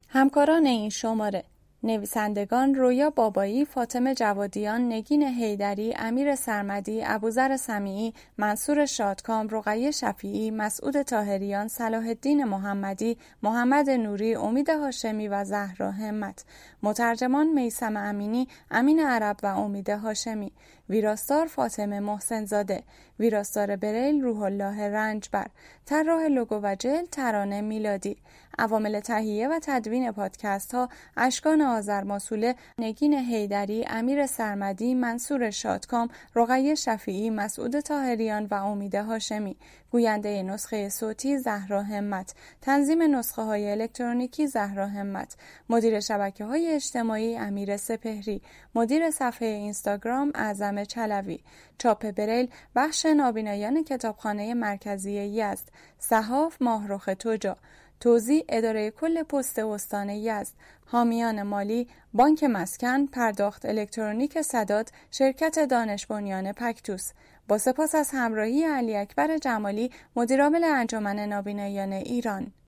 همکاران این شماره: نویسندگان رویا بابایی، فاطمه جوادیان، نگین حیدری، امیر سرمدی، ابوذر سمیعی، منصور شادکام، رقیه شفیعی، مسعود طاهریان، صلاح الدین محمدی، محمد نوری، امید هاشمی و زهرا همت. مترجمان میثم امینی، امین عرب و امید هاشمی. ویراستار فاطمه محسن زاده. ویراستار بریل روح الله رنجبر. طراح لوگو و جلد ترانه میلادی. عوامل تهیه و تدوین پادکست ها: اشکان آذرماسوله، نگین حیدری، امیر سرمدی، منصور شادکام، رقیه شفیعی، مسعود طاهریان و امید هاشمی. گوینده نسخه صوتی زهرا همت. تنظیم نسخه های الکترونیکی زهرا همت. مدیر شبکه‌های اجتماعی امیر سپهری. مدیر صفحه اینستاگرام اعظم چلوی. چاپ بریل بخش نابینایان کتابخانه مرکزی یزد. صحاف ماهرخ توجا. توزیع اداره کل پست استان یزد. حامیان مالی: بانک مسکن، پرداخت الکترونیک سداد، شرکت دانش بنیان پکتوس. با سپاس از همراهی علی اکبر جمالی، مدیرعامل انجمن نابینایان ایران.